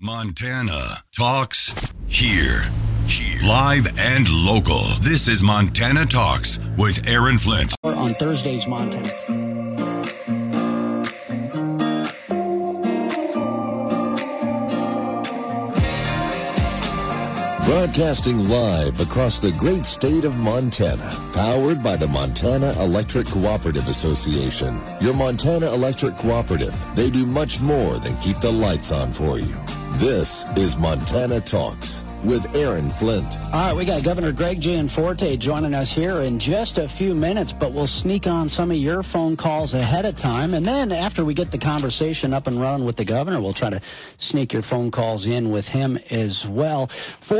Montana Talks here. Live and local. This is Montana Talks with Aaron Flint. On Thursday's Montana. Broadcasting live across the great state of Montana, powered by the Montana Electric Cooperative Association. Your Montana Electric Cooperative, they do much more than keep the lights on for you. This is Montana Talks with Aaron Flint. All right, we got Governor Greg Gianforte joining us here in just a few minutes, but we'll sneak on some of your phone calls ahead of time. And then after we get the conversation up and running with the governor, we'll try to sneak your phone calls in with him as well.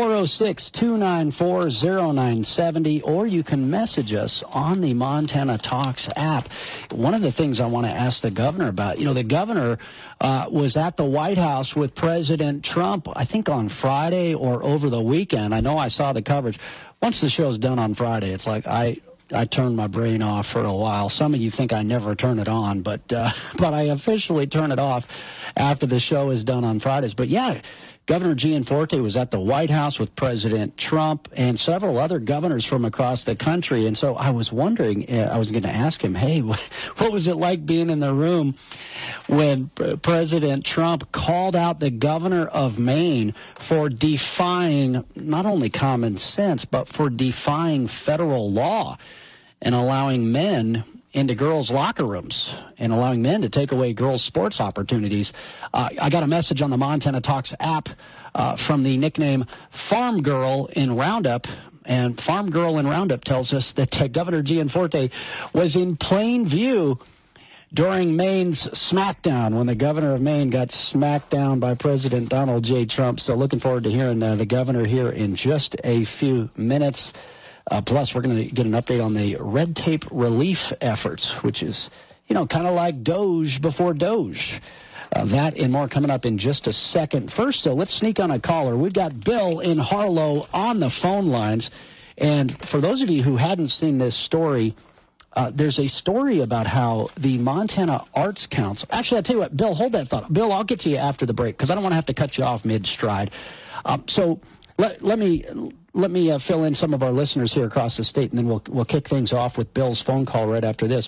406-294-0970, or you can message us on the Montana Talks app. One of the things I want to ask the governor about, the governor was at the White House with President Trump, I think on Friday or over the weekend. I know I saw the coverage. Once the show's done on Friday, it's like I turn my brain off for a while. Some of you think I never turn it on, but I officially turn it off after the show is done on Fridays. But yeah, Governor Gianforte was at the White House with President Trump and several other governors from across the country. And so I was wondering, I was going to ask him, hey, what was it like being in the room when President Trump called out the governor of Maine for defying not only common sense, but for defying federal law and allowing men into girls' locker rooms and allowing men to take away girls' sports opportunities. I got a message on the Montana Talks app from the nickname Farm Girl in Roundup. And Farm Girl in Roundup tells us that Governor Gianforte was in plain view during Maine's smackdown, when the governor of Maine got smacked down by President Donald J. Trump. So looking forward to hearing the governor here in just a few minutes. Plus, we're going to get an update on the red tape relief efforts, which is, kind of like Doge before Doge. That and more coming up in just a second. First, let's sneak on a caller. We've got Bill in Harlow on the phone lines. And for those of you who hadn't seen this story, there's a story about how the Montana Arts Council... Actually, I'll tell you what, Bill, hold that thought. Bill, I'll get to you after the break because I don't want to have to cut you off mid-stride. So let me fill in some of our listeners here across the state, and then we'll kick things off with Bill's phone call right after this.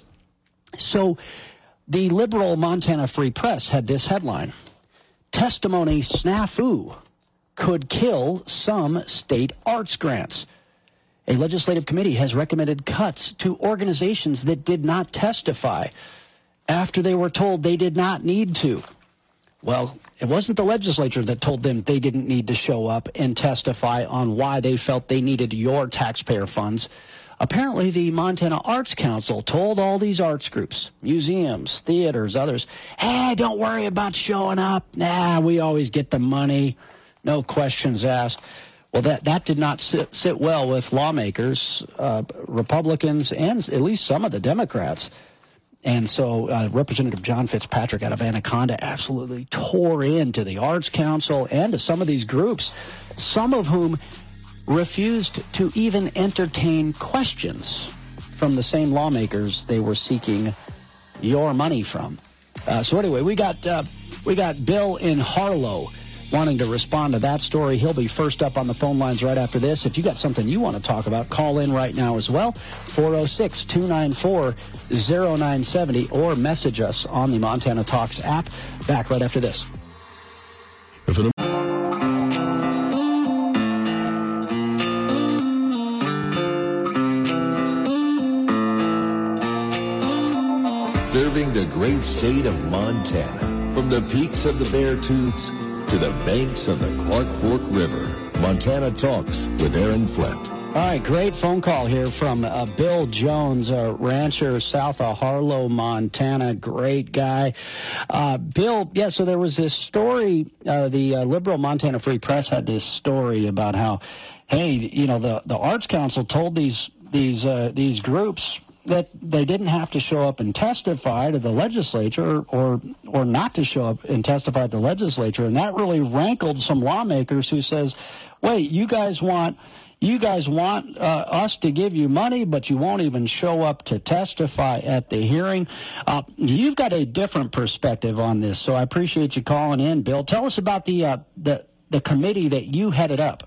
So the liberal Montana Free Press had this headline: testimony snafu could kill some state arts grants. A legislative committee has recommended cuts to organizations that did not testify after they were told they did not need to. Well, it wasn't the legislature that told them they didn't need to show up and testify on why they felt they needed your taxpayer funds. Apparently, the Montana Arts Council told all these arts groups, museums, theaters, others, hey, don't worry about showing up. We always get the money. No questions asked. Well, that did not sit well with lawmakers, Republicans, and at least some of the Democrats. And so Representative John Fitzpatrick out of Anaconda absolutely tore into the Arts Council and to some of these groups, some of whom refused to even entertain questions from the same lawmakers they were seeking your money from. So anyway, we got Bill in Harlow wanting to respond to that story. He'll be first up on the phone lines right after this. If you got something you want to talk about, call in right now as well, 406-294-0970, or message us on the Montana Talks app. Back right after this. Serving the great state of Montana, from the peaks of the Beartooths to the banks of the Clark Fork River. Montana Talks with Aaron Flint. All right, great phone call here from Bill Jones, a rancher south of Harlow, Montana. Great guy. Bill, so there was this story, the liberal Montana Free Press had this story about how, hey, the Arts Council told these groups that they didn't have to show up and testify to the legislature or not to show up and testify to the legislature. And that really rankled some lawmakers who says, wait, you guys want you guys want us to give you money, but you won't even show up to testify at the hearing. You've got a different perspective on this, so I appreciate you calling in, Bill. Tell us about the committee that you headed up.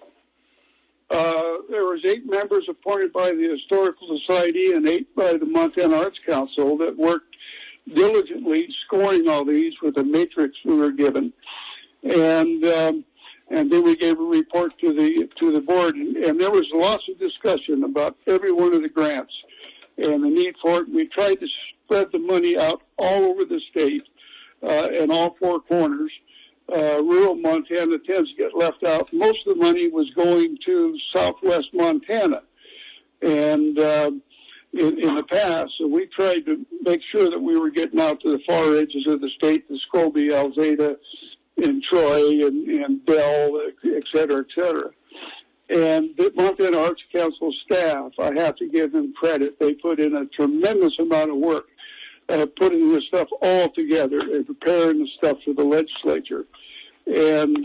There was 8 members appointed by the Historical Society and 8 by the Montana Arts Council that worked diligently scoring all these with a matrix we were given, and then we gave a report to the board, and there was lots of discussion about every one of the grants and the need for it. We tried to spread the money out all over the state in all 4 corners. Rural Montana tends to get left out. Most of the money was going to southwest Montana, and in the past, so we tried to make sure that we were getting out to the far edges of the state, the Scobie, Alzada, and Troy, and Bell, et cetera, et cetera. And the Montana Arts Council staff, I have to give them credit. They put in a tremendous amount of work putting this stuff all together and preparing the stuff for the legislature. And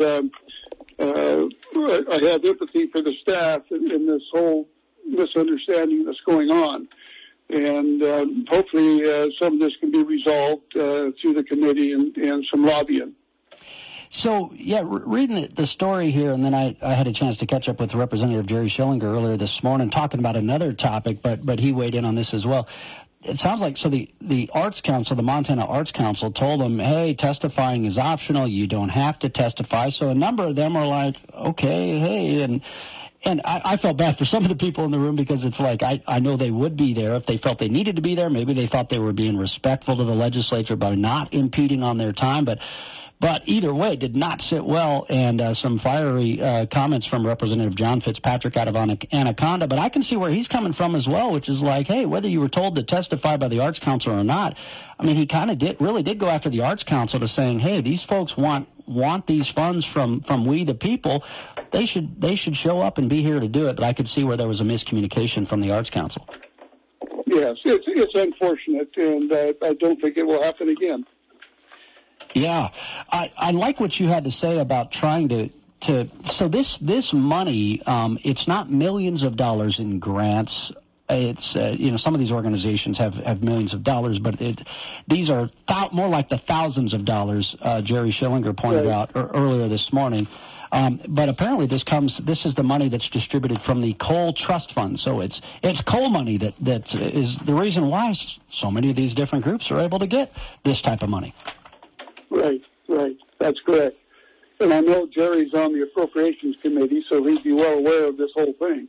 I have empathy for the staff in this whole misunderstanding that's going on. And hopefully some of this can be resolved through the committee and some lobbying. So, yeah, reading the story here, and then I had a chance to catch up with Representative Jerry Schillinger earlier this morning talking about another topic, but he weighed in on this as well. It sounds like, so the Arts Council, the Montana Arts Council, told them, hey, testifying is optional. You don't have to testify. So a number of them are like, okay, hey, and I felt bad for some of the people in the room because it's like I know they would be there if they felt they needed to be there. Maybe they thought they were being respectful to the legislature by not impeding on their time, but either way, did not sit well, and some fiery comments from Representative John Fitzpatrick out of Anaconda. But I can see where he's coming from as well, which is like, hey, whether you were told to testify by the Arts Council or not, I mean, he kind of really did go after the Arts Council to saying, hey, these folks want these funds from we the people. They should show up and be here to do it. But I could see where there was a miscommunication from the Arts Council. Yes, it's unfortunate, and I don't think it will happen again. Yeah, I like what you had to say about trying to so this money, it's not millions of dollars in grants. It's some of these organizations have millions of dollars, but these are more like the thousands of dollars. Jerry Schillinger pointed out earlier this morning. But apparently this is the money that's distributed from the coal trust fund. So it's coal money that is the reason why so many of these different groups are able to get this type of money. Right. That's correct. And I know Jerry's on the Appropriations Committee, so he'd be well aware of this whole thing.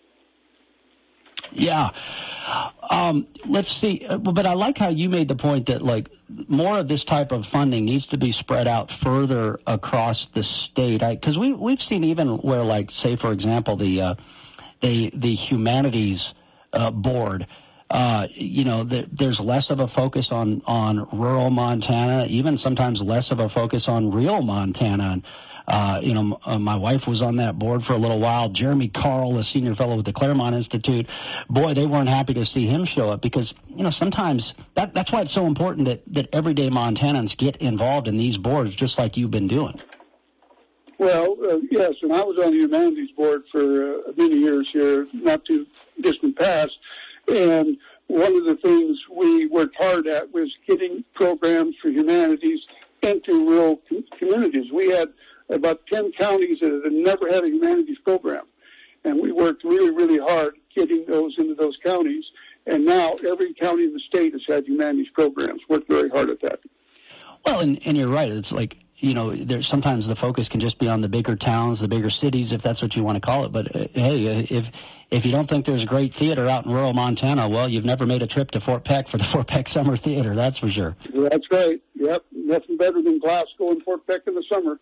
Yeah. Let's see. But I like how you made the point that, like, more of this type of funding needs to be spread out further across the state. Because we've seen even where, like, say, for example, the humanities board, there's less of a focus on rural Montana, even sometimes less of a focus on real Montana. And, my wife was on that board for a little while. Jeremy Carl, a senior fellow with the Claremont Institute, boy, they weren't happy to see him show up because, sometimes that's why it's so important that everyday Montanans get involved in these boards, just like you've been doing. Well, yes, and I was on the Humanities Board for many years here, not too distant past. And one of the things we worked hard at was getting programs for humanities into rural communities. We had about 10 counties that had never had a humanities program. And we worked really, really hard getting those into those counties. And now every county in the state has had humanities programs. Worked very hard at that. Well, and you're right. It's like, there's sometimes the focus can just be on the bigger towns, the bigger cities, if that's what you want to call it. But, hey, if you don't think there's great theater out in rural Montana, well, you've never made a trip to Fort Peck for the Fort Peck Summer Theater, that's for sure. That's right. Yep. Nothing better than Glasgow and Fort Peck in the summer.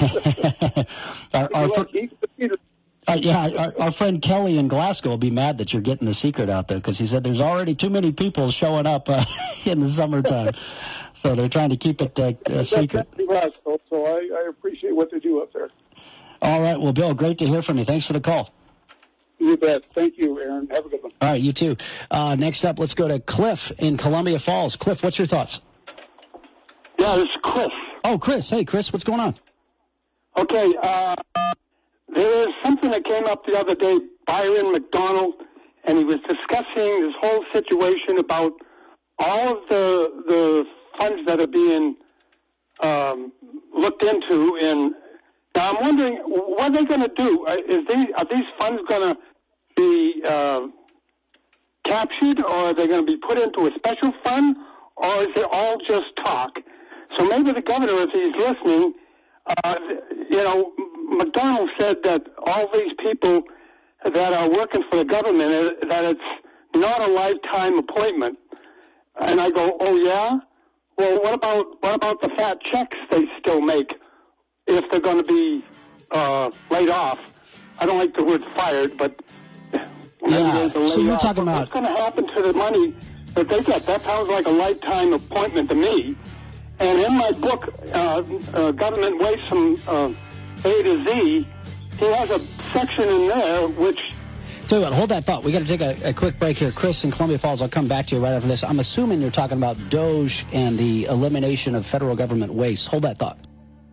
Our friend Kelly in Glasgow will be mad that you're getting the secret out there because he said there's already too many people showing up in the summertime. So they're trying to keep it secret. Glasgow, so I appreciate what they do up there. All right. Well, Bill, great to hear from you. Thanks for the call. You bet. Thank you, Aaron. Have a good one. All right, you too. Next up, let's go to Cliff in Columbia Falls. Cliff, what's your thoughts? Yeah, it's Chris. Oh, Chris. Hey, Chris, what's going on? Okay, there is something that came up the other day, Byron McDonald, and he was discussing this whole situation about all of the funds that are being looked into. And now I'm wondering, what are they going to do? Are these funds going to be captured, or are they going to be put into a special fund, or is it all just talk? So maybe the governor, if he's listening, McDonald said that all these people that are working for the government, that it's not a lifetime appointment. And I go, oh yeah? Well, what about the fat checks they still make if they're going to be laid off? I don't like the word fired, but yeah. So you're talking about what's going to happen to the money that they get? That sounds like a lifetime appointment to me. And in my book, Government Waste from A to Z, he has a section in there which... Tell you what, hold that thought. We got to take a quick break here. Chris in Columbia Falls, I'll come back to you right after this. I'm assuming you're talking about DOJ and the elimination of federal government waste. Hold that thought.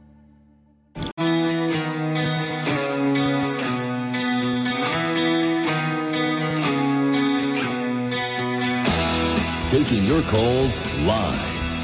Taking your calls live.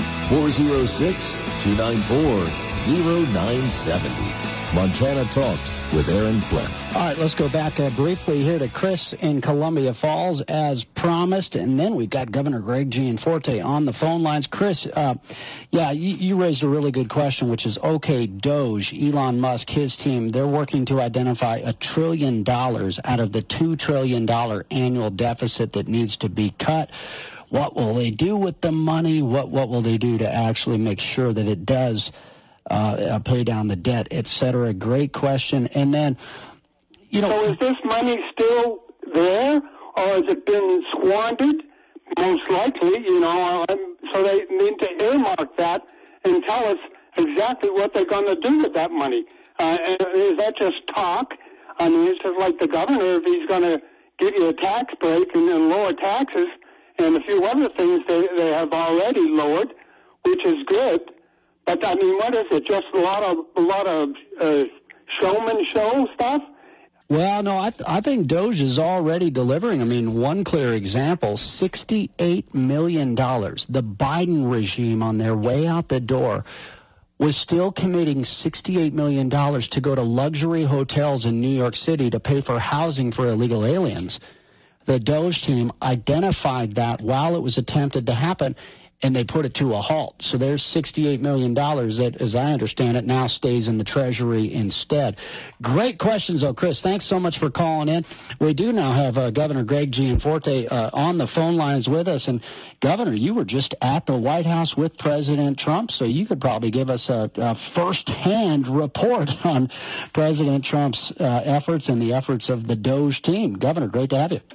406-294-0970. Montana Talks with Aaron Flint. All right, let's go back briefly here to Chris in Columbia Falls as promised, and then we've got Governor Greg Gianforte on the phone lines. Chris, you raised a really good question, which is, okay, DOJ, Elon Musk, his team, they're working to identify $1 trillion out of the $2 trillion annual deficit that needs to be cut. What will they do with the money? What will they do to actually make sure that it does pay down the debt, et cetera? Great question. And then, So is this money still there, or has it been squandered? Most likely, so they need to earmark that and tell us exactly what they're going to do with that money. Is that just talk? I mean, it's just like the governor, if he's going to give you a tax break and then lower taxes, and a few other things they have already lowered, which is good. But I mean, what is it? Just a lot of showman show stuff? Well, no, I think DOJ is already delivering. I mean, one clear example: $68 million. The Biden regime, on their way out the door, was still committing $68 million to go to luxury hotels in New York City to pay for housing for illegal aliens. The DOJ team identified that while it was attempted to happen, and they put it to a halt. So there's $68 million that, as I understand it, now stays in the Treasury instead. Great questions, though, Chris. Thanks so much for calling in. We do now have Governor Greg Gianforte on the phone lines with us. And, Governor, you were just at the White House with President Trump, so you could probably give us a first-hand report on President Trump's efforts and the efforts of the DOJ team. Governor, great to have you.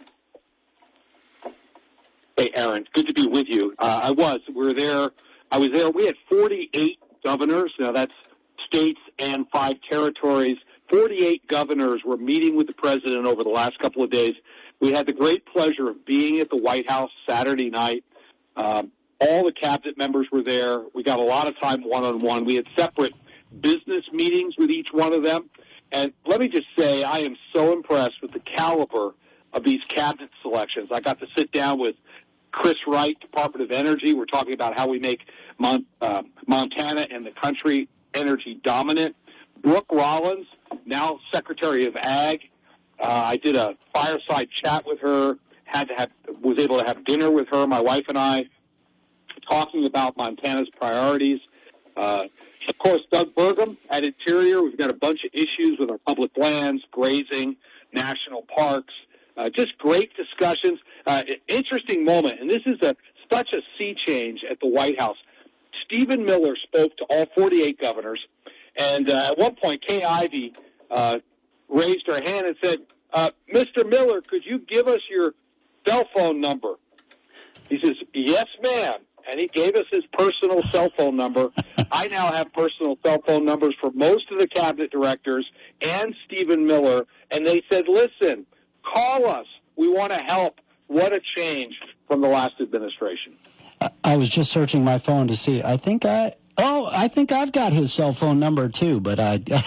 Hey, Aaron, good to be with you. I was there. We had 48 governors. Now, that's states and 5 territories. 48 governors were meeting with the president over the last couple of days. We had the great pleasure of being at the White House Saturday night. All the cabinet members were there. We got a lot of time one-on-one. We had separate business meetings with each one of them. And let me just say, I am so impressed with the caliber of these cabinet selections. I got to sit down with Chris Wright, Department of Energy. We're talking about how we make Montana and the country energy dominant. Brooke Rollins, now Secretary of Ag. I did a fireside chat with her, was able to have dinner with her, my wife and I, talking about Montana's priorities. Of course, Doug Burgum at Interior. We've got a bunch of issues with our public lands, grazing, national parks. Just great discussions. Interesting moment, and this is such a sea change at the White House. Stephen Miller spoke to all 48 governors, and at one point, Kay Ivey raised her hand and said, Mr. Miller, could you give us your cell phone number? He says, yes, ma'am, and he gave us his personal cell phone number. I now have personal cell phone numbers for most of the cabinet directors and Stephen Miller, and they said, listen, call us. We want to help. What a change from the last administration. I was just searching my phone to see. I think I've got his cell phone number too, but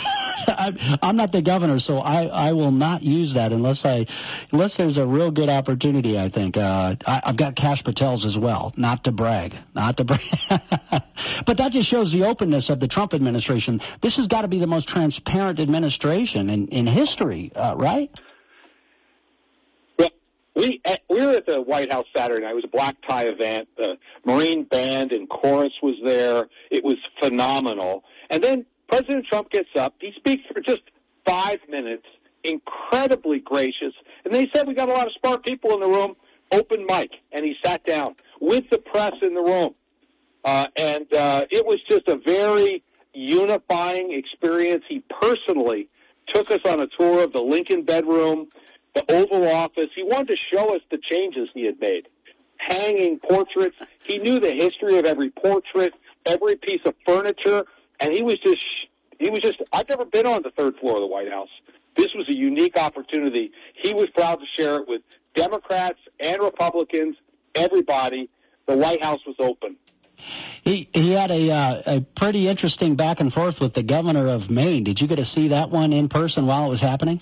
I'm not the governor, so I will not use that unless there's a real good opportunity, I think. I've got Kash Patels as well, not to brag. But that just shows the openness of the Trump administration. This has got to be the most transparent administration in history, right? Well, we were at the White House Saturday night. It was a black tie event. The Marine Band and chorus was there. It was phenomenal. And then President Trump gets up. He speaks for just 5 minutes, incredibly gracious. And they said, we got a lot of smart people in the room, open mic. And he sat down with the press in the room. And it was just a very unifying experience. He personally took us on a tour of the Lincoln bedroom, the Oval Office. He wanted to show us the changes he had made. Hanging portraits. He knew the history of every portrait, every piece of furniture. And he was just, I've never been on the third floor of the White House. This was a unique opportunity. He was proud to share it with Democrats and Republicans, everybody. The White House was open. He had a pretty interesting back and forth with the governor of Maine. Did you get to see that one in person while it was happening?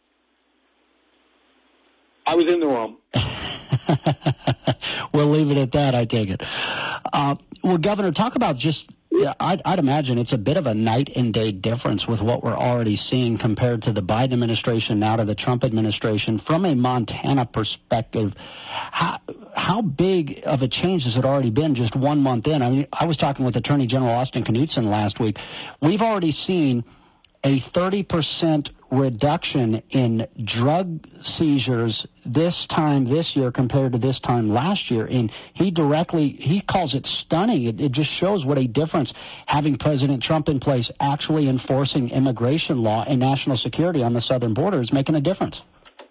I was in the room. We'll leave it at that, I take it. Well, Governor, talk about just, I'd imagine it's a bit of a night and day difference with what we're already seeing compared to the Biden administration now to the Trump administration. From a Montana perspective, how big of a change has it already been just 1 month in? I mean, I was talking with Attorney General Austin Knudsen last week. We've already seen a 30% reduction in drug seizures this time this year compared to this time last year. And he calls it stunning. It just shows what a difference having President Trump in place actually enforcing immigration law and national security on the southern border is making a difference.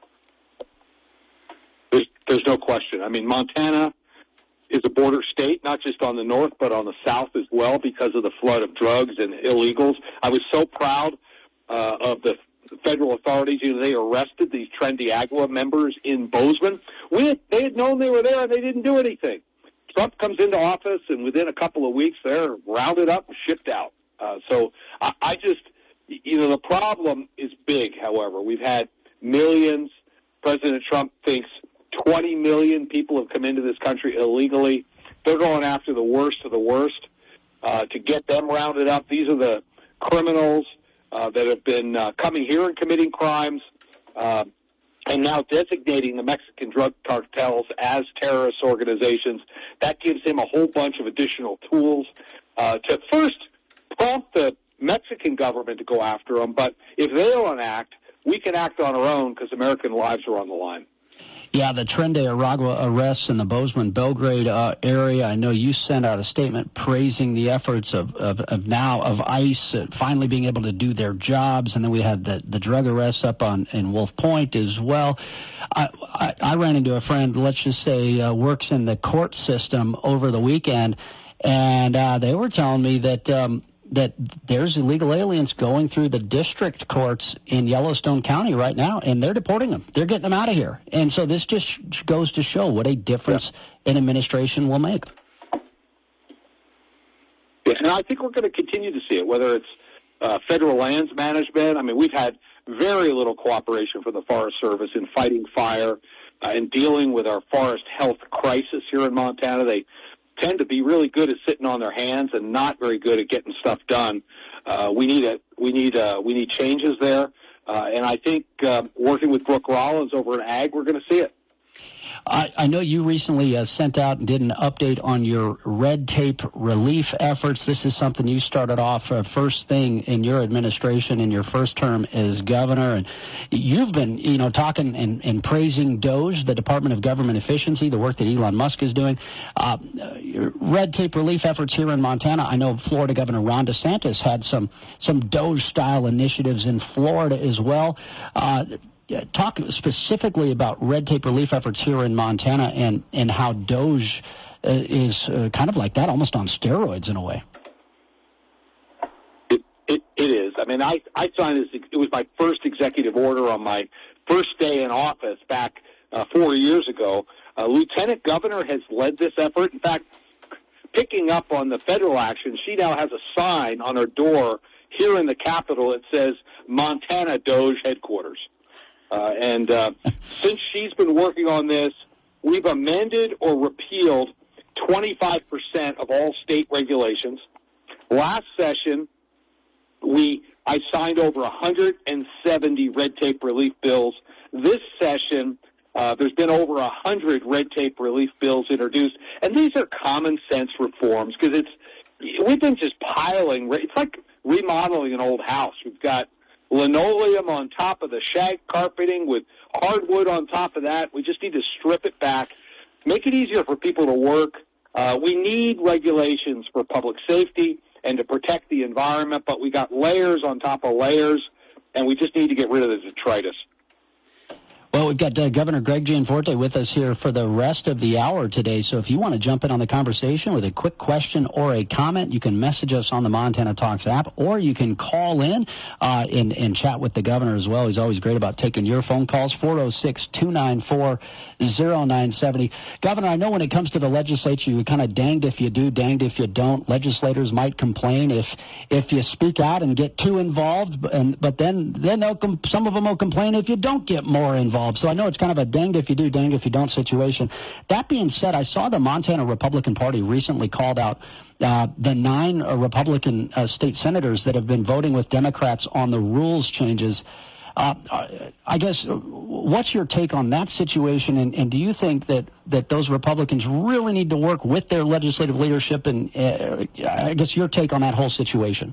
There's no question. I mean, Montana is a border state, not just on the north, but on the south as well because of the flood of drugs and illegals. I was so proud of the federal authorities. You know, they arrested these Trendy Agua members in Bozeman. They had known they were there, and they didn't do anything. Trump comes into office, and within a couple of weeks, they're rounded up and shipped out. So I just, you know, the problem is big, however. We've had millions. President Trump thinks 20 million people have come into this country illegally. They're going after the worst of the worst to get them rounded up. These are the criminals that have been coming here and committing crimes and now designating the Mexican drug cartels as terrorist organizations. That gives him a whole bunch of additional tools to first prompt the Mexican government to go after them. But if they don't act, we can act on our own because American lives are on the line. Yeah, the Trendy Agua arrests in the Bozeman-Belgrade area. I know you sent out a statement praising the efforts of ICE finally being able to do their jobs, and then we had the drug arrests up in Wolf Point as well. I ran into a friend, let's just say, works in the court system over the weekend, and they were telling me that there's illegal aliens going through the district courts in Yellowstone County right now, and they're deporting them. They're getting them out of here. And so this just goes to show what a difference an administration will make. Yeah, and I think we're going to continue to see it, whether it's federal lands management. I mean, we've had very little cooperation from the Forest Service in fighting fire and dealing with our forest health crisis here in Montana. They tend to be really good at sitting on their hands and not very good at getting stuff done. We need changes there, and I think working with Brooke Rollins over in Ag, we're going to see it. I know you recently sent out and did an update on your red tape relief efforts. This is something you started off first thing in your administration in your first term as governor, and you've been, talking and praising DOGE, the Department of Government Efficiency, the work that Elon Musk is doing. Red tape relief efforts here in Montana. I know Florida Governor Ron DeSantis had some DOGE-style initiatives in Florida as well. Talk specifically about red tape relief efforts here in Montana and how DOGE is kind of like that, almost on steroids in a way. It is. I mean, I signed this. It was my first executive order on my first day in office back 4 years ago. Lieutenant Governor has led this effort. In fact, picking up on the federal action, she now has a sign on her door here in the Capitol it says Montana Doge headquarters. And since she's been working on this, we've amended or repealed 25% of all state regulations. Last session, I signed over 170 red tape relief bills. This session, there's been over 100 red tape relief bills introduced, and these are common sense reforms because we've been just piling. It's like remodeling an old house. We've got linoleum on top of the shag carpeting with hardwood on top of that. We just need to strip it back, make it easier for people to work. We need regulations for public safety and to protect the environment, but we got layers on top of layers, and we just need to get rid of the detritus. Well, we've got Governor Greg Gianforte with us here for the rest of the hour today. So if you want to jump in on the conversation with a quick question or a comment, you can message us on the Montana Talks app, or you can call in and chat with the governor as well. He's always great about taking your phone calls, 406-294-0970. Governor, I know when it comes to the legislature, you're kind of danged if you do, danged if you don't. Legislators might complain if you speak out and get too involved, but then some of them will complain if you don't get more involved. So I know it's kind of a danged if you do, danged if you don't situation. That being said, I saw the Montana Republican Party recently called out the 9 Republican state senators that have been voting with Democrats on the rules changes. I guess, what's your take on that situation, and do you think that those Republicans really need to work with their legislative leadership, and I guess your take on that whole situation?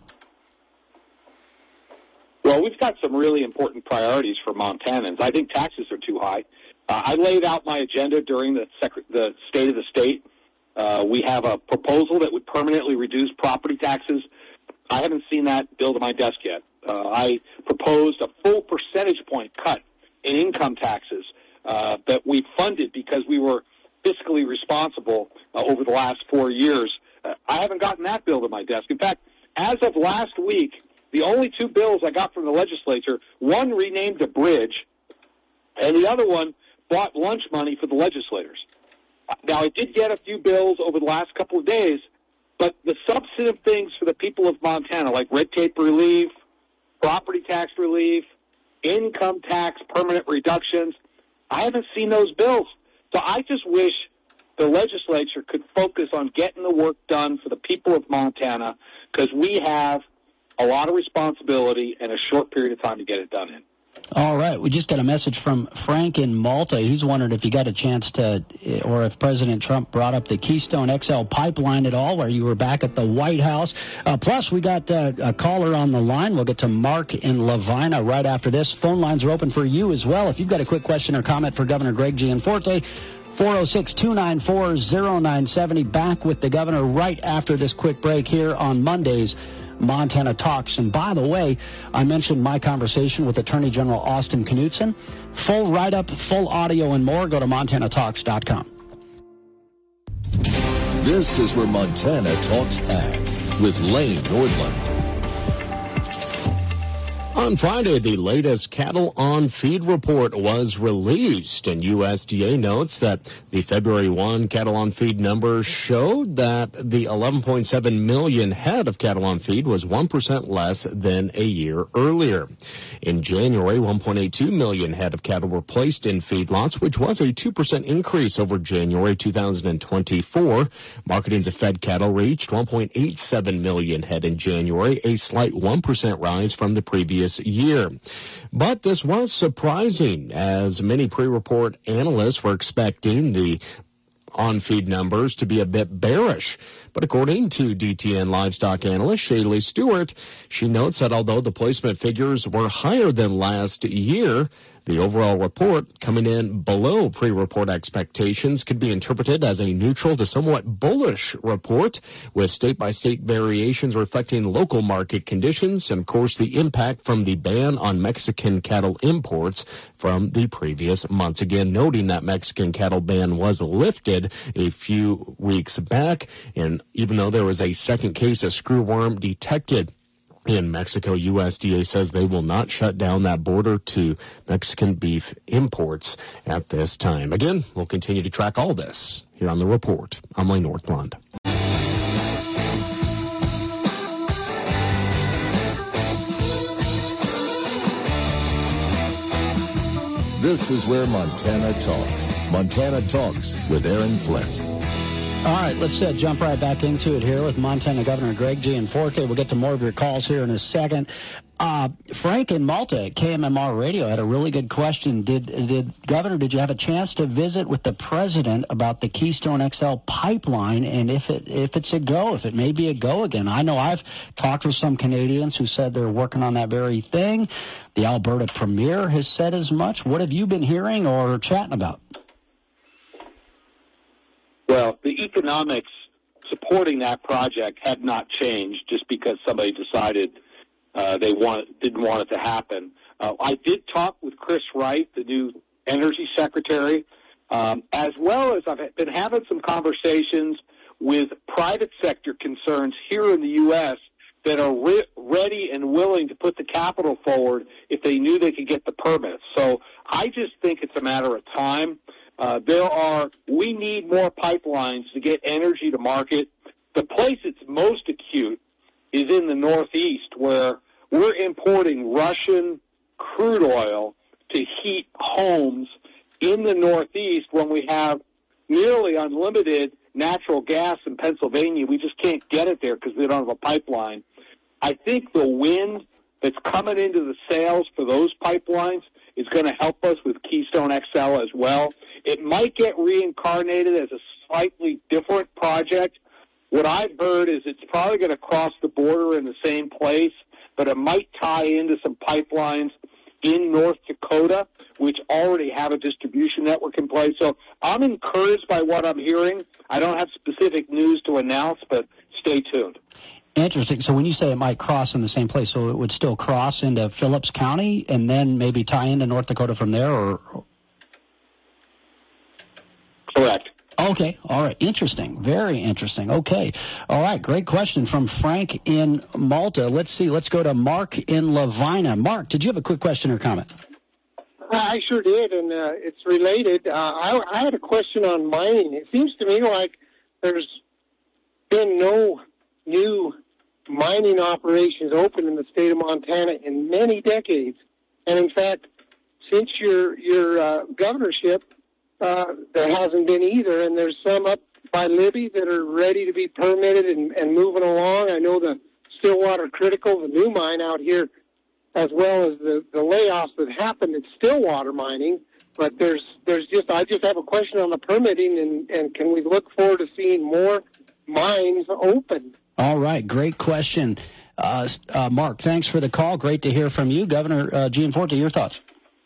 Well, we've got some really important priorities for Montanans. I think taxes are too high. I laid out my agenda during the State of the State. We have a proposal that would permanently reduce property taxes. I haven't seen that bill to my desk yet. I proposed a full percentage point cut in income taxes that we funded because we were fiscally responsible over the last 4 years. I haven't gotten that bill to my desk. In fact, as of last week, the only 2 bills I got from the legislature, one renamed a bridge, and the other one bought lunch money for the legislators. Now, I did get a few bills over the last couple of days, but the substantive things for the people of Montana, like red tape relief, property tax relief, income tax permanent reductions, I haven't seen those bills. So I just wish the legislature could focus on getting the work done for the people of Montana, because we have a lot of responsibility and a short period of time to get it done in. All right. We just got a message from Frank in Malta. He's wondered if you got a chance to, or if President Trump brought up the Keystone XL pipeline at all, where you were back at the White House. Plus, we got a caller on the line. We'll get to Mark in Lavina right after this. Phone lines are open for you as well. If you've got a quick question or comment for Governor Greg Gianforte, 406-294-0970. Back with the governor right after this quick break here on Monday's Montana Talks. And by the way, I mentioned my conversation with Attorney General Austin Knudsen. Full write-up, full audio, and more. Go to MontanaTalks.com. This is where Montana Talks Ag with Lane Nordlund. On Friday, the latest cattle on feed report was released, and USDA notes that the February 1 cattle on feed numbers showed that the 11.7 million head of cattle on feed was 1% less than a year earlier. In January, 1.82 million head of cattle were placed in feedlots, which was a 2% increase over January 2024. Marketings of fed cattle reached 1.87 million head in January, a slight 1% rise from the previous year. But this was surprising, as many pre-report analysts were expecting the on-feed numbers to be a bit bearish. But according to DTN livestock analyst Shaylee Stewart, she notes that although the placement figures were higher than last year, the overall report coming in below pre-report expectations could be interpreted as a neutral to somewhat bullish report, with state-by-state variations reflecting local market conditions and, of course, the impact from the ban on Mexican cattle imports from the previous months. Again, noting that Mexican cattle ban was lifted a few weeks back, and even though there was a second case of screwworm detected in Mexico, USDA says they will not shut down that border to Mexican beef imports at this time. Again, we'll continue to track all this here on The Report. I'm Lane Nordlund. This is where Montana talks. Montana Talks with Aaron Flint. All right, let's jump right back into it here with Montana Governor Greg Gianforte. We'll get to more of your calls here in a second. Frank in Malta at KMMR Radio had a really good question. Governor, did you have a chance to visit with the president about the Keystone XL pipeline, and if it's a go, if it may be a go again? I know I've talked with some Canadians who said they're working on that very thing. The Alberta Premier has said as much. What have you been hearing or chatting about? Well, the economics supporting that project had not changed just because somebody decided they didn't want it to happen. I did talk with Chris Wright, the new Energy Secretary, as well as I've been having some conversations with private sector concerns here in the U.S. that are ready and willing to put the capital forward if they knew they could get the permits. So I just think it's a matter of time. We need more pipelines to get energy to market. The place it's most acute is in the Northeast, where we're importing Russian crude oil to heat homes in the Northeast when we have nearly unlimited natural gas in Pennsylvania. We just can't get it there because we don't have a pipeline. I think the wind that's coming into the sales for those pipelines is going to help us with Keystone XL as well. It might get reincarnated as a slightly different project. What I've heard is it's probably going to cross the border in the same place, but it might tie into some pipelines in North Dakota, which already have a distribution network in place. So I'm encouraged by what I'm hearing. I don't have specific news to announce, but stay tuned. Interesting. So when you say it might cross in the same place, so it would still cross into Phillips County and then maybe tie into North Dakota from there, or? Correct. Okay. All right. Interesting. Very interesting. Okay. All right. Great question from Frank in Malta. Let's see. Let's go to Mark in Lavina. Mark, did you have a quick question or comment? I sure did, and it's related. I had a question on mining. It seems to me like there's been no new mining operations open in the state of Montana in many decades. And in fact, since your governorship, there hasn't been either, and there's some up by Libby that are ready to be permitted and moving along. I know the Stillwater Critical, the new mine out here, as well as the layoffs that happened at Stillwater mining. But I just have a question on the permitting, and can we look forward to seeing more mines open? All right, great question. Mark, thanks for the call. Great to hear from you. Governor Gianforte, your thoughts?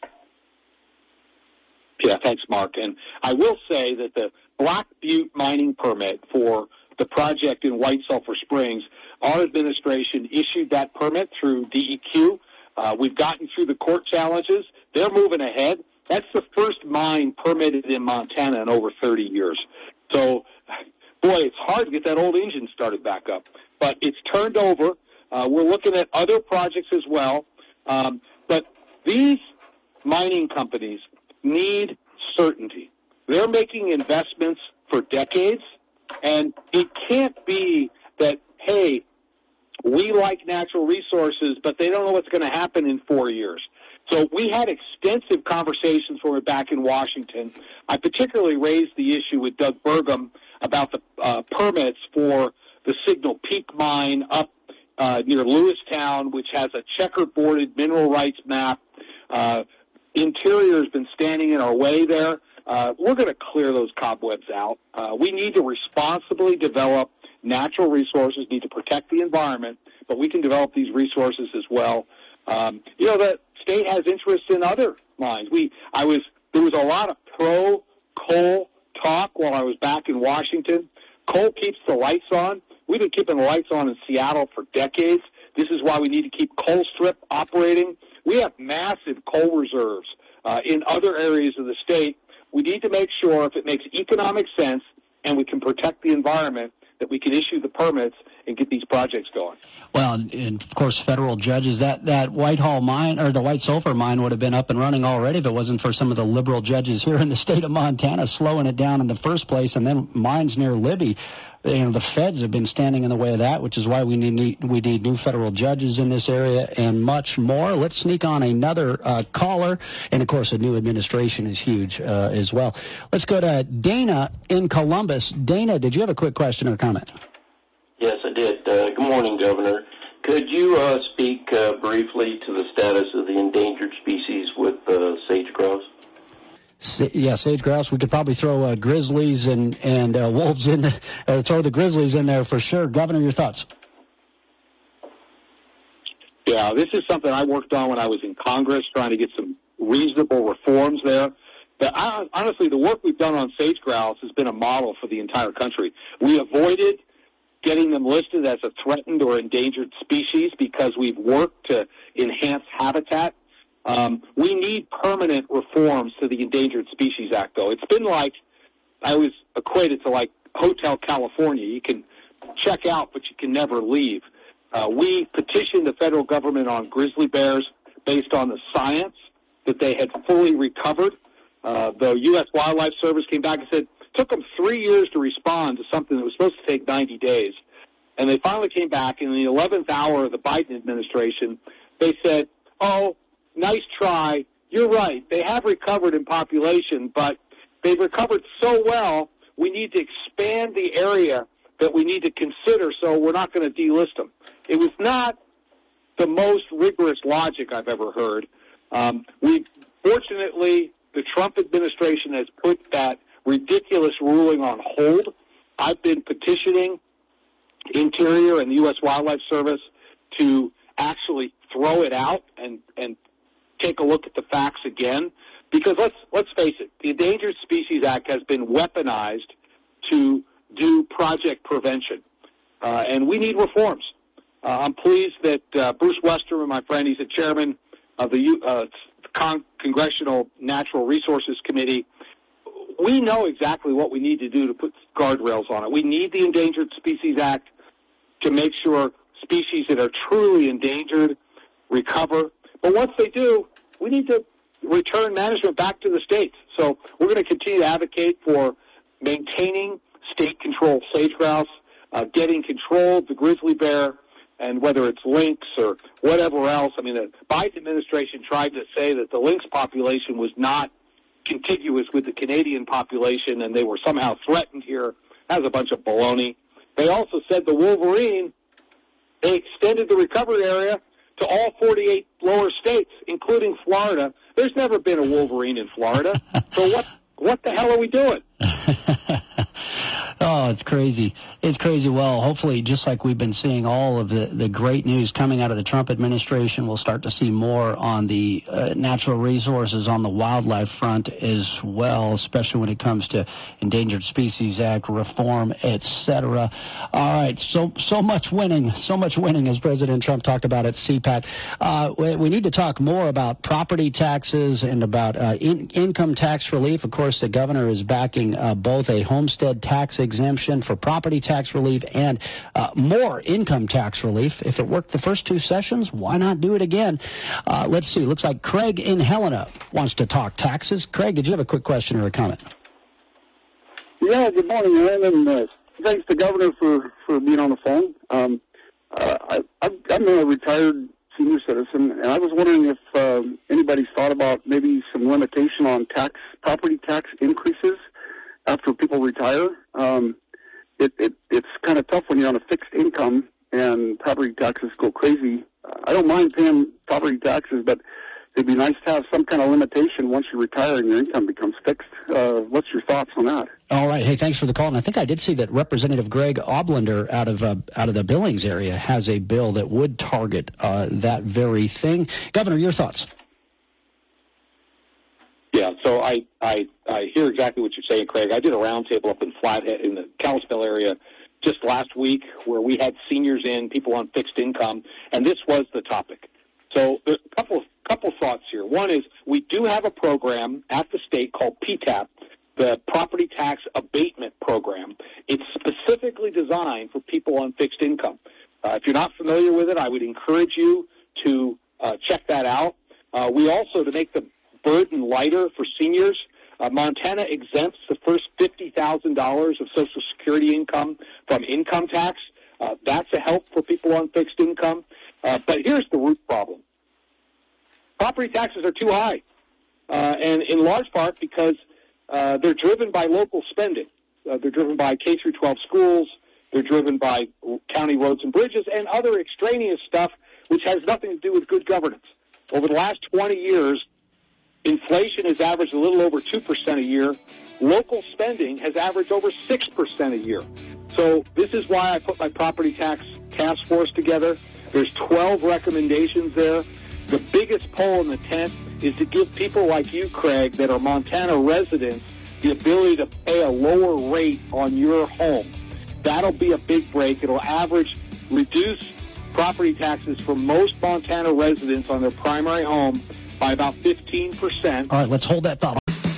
Yeah, thanks, Mark. And I will say that the Black Butte mining permit for the project in White Sulphur Springs, our administration issued that permit through DEQ. We've gotten through the court challenges. They're moving ahead. That's the first mine permitted in Montana in over 30 years. So, boy, it's hard to get that old engine started back up. But it's turned over. We're looking at other projects as well. But these mining companies need certainty. They're making investments for decades, and it can't be that, hey, we like natural resources, but they don't know what's going to happen in 4 years. So we had extensive conversations when we were back in Washington. I particularly raised the issue with Doug Burgum about the permits for the Signal Peak mine up near Lewistown, which has a checkerboarded mineral rights map. Interior has been standing in our way there. We're going to clear those cobwebs out. We need to responsibly develop natural resources, need to protect the environment, but we can develop these resources as well. The state has interest in other mines. There was a lot of pro-coal talk while I was back in Washington. Coal keeps the lights on. We've been keeping the lights on in Seattle for decades. This is why we need to keep Colstrip operating. We have massive coal reserves in other areas of the state. We need to make sure, if it makes economic sense and we can protect the environment, that we can issue the permits and get these projects going. Well, and of course, federal judges, that Whitehall mine, or the White Sulphur mine, would have been up and running already if it wasn't for some of the liberal judges here in the state of Montana slowing it down in the first place, and then mines near Libby the feds have been standing in the way of that, which is why we need new federal judges in this area and much more. Let's sneak on another caller. And, of course, a new administration is huge as well. Let's go to Dana in Columbus. Dana, did you have a quick question or comment? Yes, I did. Good morning, Governor. Could you speak briefly to the status of the endangered species with sage grouse? Yeah, sage grouse. We could probably throw grizzlies and wolves in, throw the grizzlies in there for sure. Governor, your thoughts? Yeah, this is something I worked on when I was in Congress, trying to get some reasonable reforms there. But honestly, the work we've done on sage grouse has been a model for the entire country. We avoided getting them listed as a threatened or endangered species because we've worked to enhance habitat. We need permanent reforms to the Endangered Species Act, though. It's been like, I was equated to like Hotel California. You can check out, but you can never leave. We petitioned the federal government on grizzly bears based on the science that they had fully recovered. The U.S. Wildlife Service came back and said, it took them 3 years to respond to something that was supposed to take 90 days. And they finally came back, and in the 11th hour of the Biden administration, they said, oh, nice try. You're right. They have recovered in population, but they've recovered so well, we need to expand the area that we need to consider, so we're not going to delist them. It was not the most rigorous logic I've ever heard. Fortunately, the Trump administration has put that ridiculous ruling on hold. I've been petitioning Interior and the U.S. Wildlife Service to actually throw it out and take a look at the facts again. Because let's face it, the Endangered Species Act has been weaponized to do project prevention. And we need reforms. I'm pleased that Bruce Westerman, my friend, he's the chairman of the Congressional Natural Resources Committee. We know exactly what we need to do to put guardrails on it. We need the Endangered Species Act to make sure species that are truly endangered recover. But once they do, we need to return management back to the states. So we're going to continue to advocate for maintaining state-controlled sage grouse, getting control of the grizzly bear, and whether it's lynx or whatever else. I mean, the Biden administration tried to say that the lynx population was not contiguous with the Canadian population and they were somehow threatened here. That was a bunch of baloney. They also said the wolverine, they extended the recovery area to all 48 lower states, including Florida. There's never been a wolverine in Florida. So what the hell are we doing? Oh, it's crazy. It's crazy. Well, hopefully, just like we've been seeing all of the great news coming out of the Trump administration, we'll start to see more on the natural resources on the wildlife front as well, especially when it comes to Endangered Species Act reform, et.cetera. All right, so much winning, as President Trump talked about at CPAC. We need to talk more about property taxes and about income tax relief. Of course, the governor is backing both a homestead tax exemption for property tax relief and more income tax relief. If it worked the first two sessions, why not do it again? Let's see. Looks like Craig in Helena wants to talk taxes. Craig, did you have a quick question or a comment? Yeah, good morning, Aaron, and thanks to the Governor for being on the phone. I'm a retired senior citizen, and I was wondering if anybody's thought about maybe some limitation on property tax increases after people retire. It's kind of tough when you're on a fixed income and property taxes go crazy. I don't mind paying property taxes, but it'd be nice to have some kind of limitation once you retire and your income becomes fixed. What's your thoughts on that? All right. Hey, thanks for the call. And I think I did see that Representative Greg Oblender out of the Billings area has a bill that would target that very thing. Governor, your thoughts? Yeah, so I hear exactly what you're saying, Craig. I did a roundtable up in Flathead in the Kalispell area just last week where we had seniors in, people on fixed income, and this was the topic. So there's a couple thoughts here. One is we do have a program at the state called PTAP, the Property Tax Abatement Program. It's specifically designed for people on fixed income. If you're not familiar with it, I would encourage you to check that out. We also, to make the burden lighter for seniors, Montana exempts the first $50,000 of Social Security income from income tax. That's a help for people on fixed income. But here's the root problem. Property taxes are too high, and in large part because they're driven by local spending. They're driven by K-12 schools. They're driven by county roads and bridges and other extraneous stuff which has nothing to do with good governance. Over the last 20 years, inflation has averaged a little over 2% a year. Local spending has averaged over 6% a year. So this is why I put my property tax task force together. There's 12 recommendations there. The biggest pole in the tent is to give people like you, Craig, that are Montana residents, the ability to pay a lower rate on your home. That'll be a big break. It'll reduce property taxes for most Montana residents on their primary home by about 15%. All right, let's hold that thought.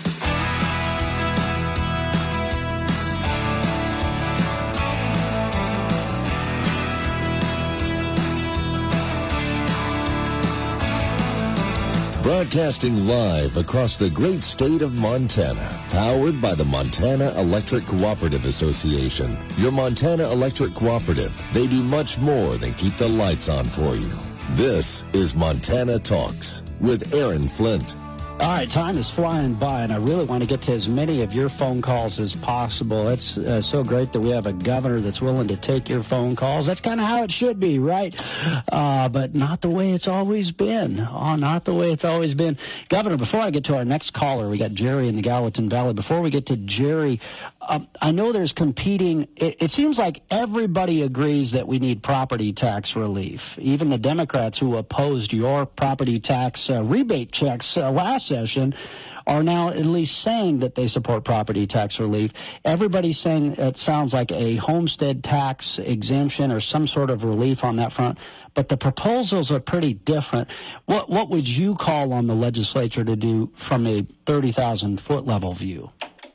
Broadcasting live across the great state of Montana, powered by the Montana Electric Cooperative Association. Your Montana Electric Cooperative, they do much more than keep the lights on for you. This is Montana Talks with Aaron Flint. All right, time is flying by, and I really want to get to as many of your phone calls as possible. It's so great that we have a governor that's willing to take your phone calls. That's kind of how it should be, right? But not the way it's always been. Not the way it's always been. Governor, before I get to our next caller, we got Jerry in the Gallatin Valley. Before we get to Jerry, I know there's competing. It seems like everybody agrees that we need property tax relief. Even the Democrats who opposed your property tax rebate checks last session are now at least saying that they support property tax relief. Everybody's saying it sounds like a homestead tax exemption or some sort of relief on that front. But the proposals are pretty different. What would you call on the legislature to do from a 30,000-foot level view?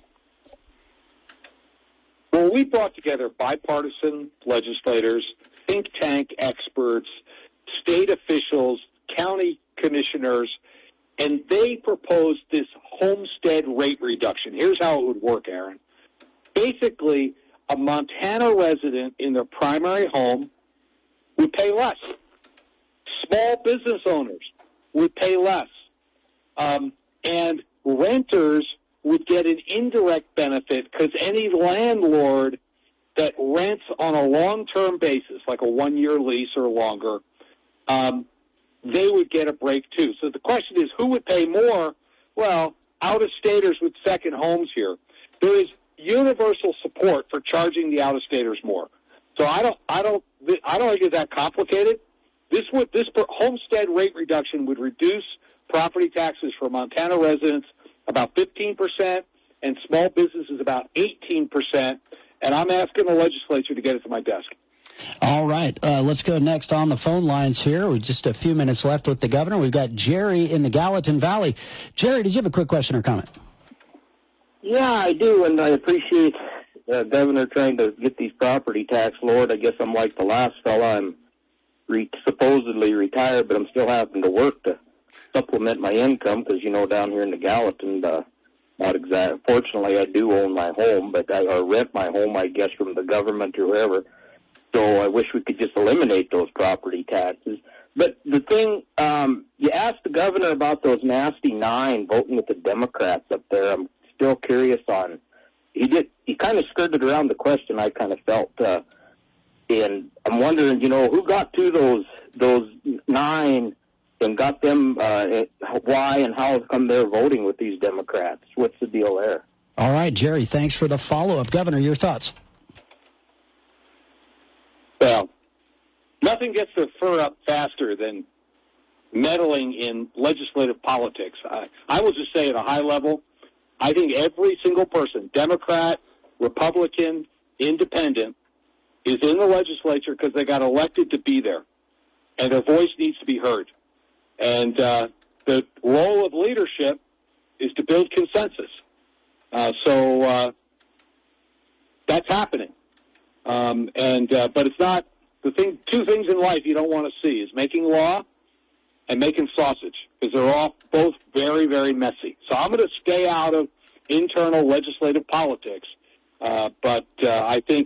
Well, we brought together bipartisan legislators, think tank experts, state officials, county commissioners, and they proposed this homestead rate reduction. Here's how it would work, Aaron. Basically, a Montana resident in their primary home would pay less. Small business owners would pay less. And renters would get an indirect benefit because any landlord that rents on a long-term basis, like a 1-year lease or longer, they would get a break too. So the question is, who would pay more? Well, out-of-staters with second homes here. There is universal support for charging the out-of-staters more. So I don't think it's that complicated. This homestead rate reduction would reduce property taxes for Montana residents about 15%, and small businesses about 18%. And I'm asking the legislature to get it to my desk. All right. Let's go next on the phone lines here. With just a few minutes left with the governor. We've got Jerry in the Gallatin Valley. Jerry, did you have a quick question or comment? Yeah, I do, and I appreciate the governor trying to get these property tax lowered. I guess I'm like the last fella. I'm supposedly retired, but I'm still having to work to supplement my income because, down here in the Gallatin, not exactly. Fortunately, I do own my home, but I rent my home, I guess, from the government or wherever. So I wish we could just eliminate those property taxes. But the thing, you asked the governor about those nasty 9 voting with the Democrats up there. I'm still curious on. He kind of skirted around the question, I kind of felt. And I'm wondering, who got to those 9 and got them, why and how come they're voting with these Democrats? What's the deal there? All right, Jerry, thanks for the follow-up. Governor, your thoughts? Well, nothing gets their fur up faster than meddling in legislative politics. I will just say at a high level, I think every single person, Democrat, Republican, Independent, is in the legislature because they got elected to be there, and their voice needs to be heard. And the role of leadership is to build consensus. So that's happening. But it's not the thing. 2 things in life you don't want to see is making law and making sausage, because they're all both very, very messy. So I'm going to stay out of internal legislative politics. But I think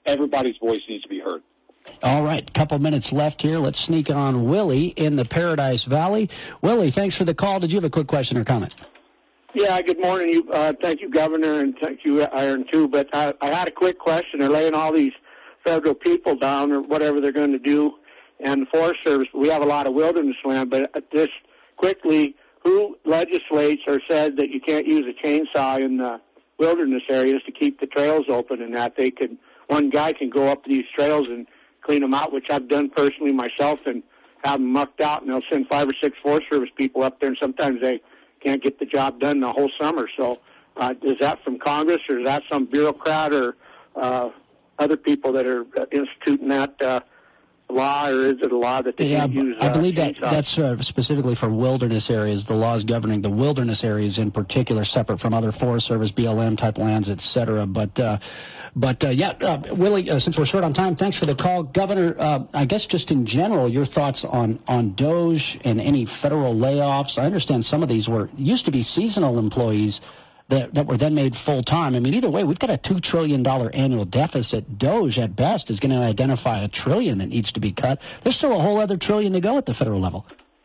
everybody's voice needs to be heard. All right, couple minutes left here. Let's sneak on Willie in the Paradise Valley. Willie, thanks for the call. Did you have a quick question or comment? Yeah, good morning. Thank you, Governor, and thank you, Aaron, too. But I had a quick question. They're laying all these federal people down or whatever they're going to do, and the Forest Service, we have a lot of wilderness land, but just quickly, who legislates or said that you can't use a chainsaw in the wilderness areas to keep the trails open, and that one guy can go up these trails and clean them out, which I've done personally myself, and have them mucked out, and they'll send 5 or 6 Forest Service people up there, and sometimes they can't get the job done the whole summer. So is that from Congress, or is that some bureaucrat or other people that are instituting that law, or is it a law that they can't use? I believe that's specifically for wilderness areas. The laws governing the wilderness areas in particular, separate from other Forest Service, BLM type lands, et cetera. But Willie, since we're short on time, thanks for the call. Governor, I guess just in general, your thoughts on DOGE and any federal layoffs. I understand some of these used to be seasonal employees that were then made full-time. I mean, either way, we've got a $2 trillion annual deficit. DOGE, at best, is going to identify $1 trillion that needs to be cut. There's still a whole other $1 trillion to go at the federal level.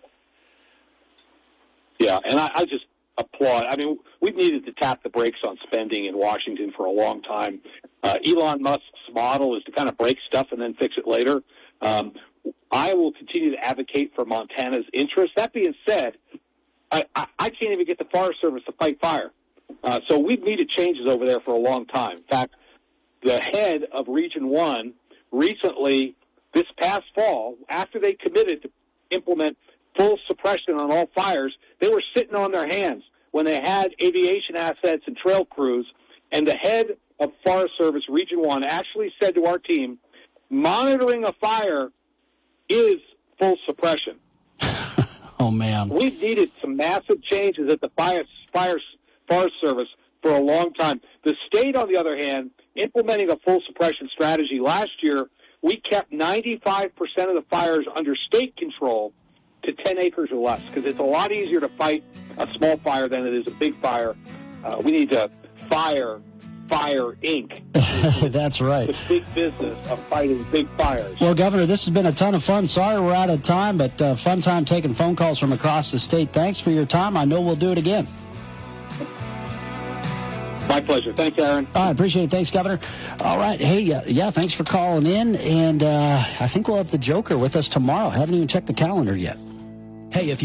Yeah, and I just applaud. I mean, we've needed to tap the brakes on spending in Washington for a long time. Elon Musk's model is to kind of break stuff and then fix it later. I will continue to advocate for Montana's interests. That being said, I can't even get the Forest Service to fight fire. So we've needed changes over there for a long time. In fact, the head of Region 1 recently, this past fall, after they committed to implement full suppression on all fires, they were sitting on their hands when they had aviation assets and trail crews, and the head of Forest Service Region 1 actually said to our team, monitoring a fire is full suppression. Oh, man. We've needed some massive changes at the Forest Service for a long time. The state, on the other hand, implementing a full suppression strategy last year, we kept 95% of the fires under state control to 10 acres or less, because it's a lot easier to fight a small fire than it is a big fire. We need to Fire Inc. That's right. The big business of fighting big fires. Well, Governor, this has been a ton of fun. Sorry we're out of time, but fun time taking phone calls from across the state. Thanks for your time. I know we'll do it again. My pleasure. Thanks, Aaron. I appreciate it. Thanks, Governor. All right. Hey, thanks for calling in. And I think we'll have the Joker with us tomorrow. Haven't even checked the calendar yet. Hey, if